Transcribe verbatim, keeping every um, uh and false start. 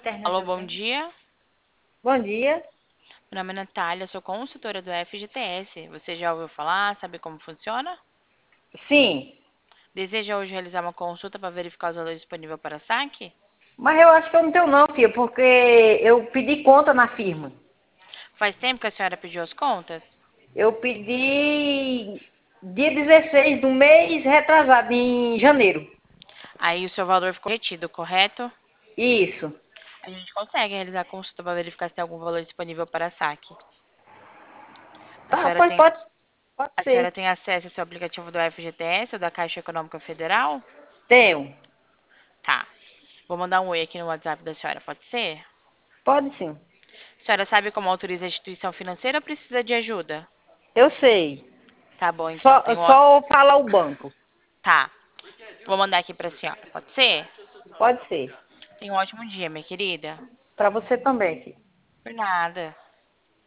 Alô, bom dia. Bom dia. Meu nome é Natália, sou consultora do F G T S. Você já ouviu falar? Sabe como funciona? Sim, Deseja hoje realizar uma consulta para verificar os valores disponíveis para saque? mas eu acho que eu não tenho não, filha, porque eu pedi conta na firma. Faz tempo que a senhora pediu as contas? Eu pedi dia dezesseis do mês retrasado, em janeiro. Aí o seu valor ficou retido, correto? Isso. A gente consegue realizar a consulta para verificar se tem algum valor disponível para saque. A Tá, senhora pois tem, pode, pode a senhora ser. tem acesso ao seu aplicativo do F G T S ou da Caixa Econômica Federal? Tenho. Tá. Vou mandar um oi aqui no WhatsApp da senhora, pode ser? Pode sim. A senhora sabe como autoriza a instituição financeira ou precisa de ajuda? Eu sei. Tá bom, então. Só, Tem um... só falar o banco. Tá. Vou mandar aqui pra senhora. Pode ser? Pode ser. Tenha um ótimo dia, minha querida. Para você também, filha. Por nada.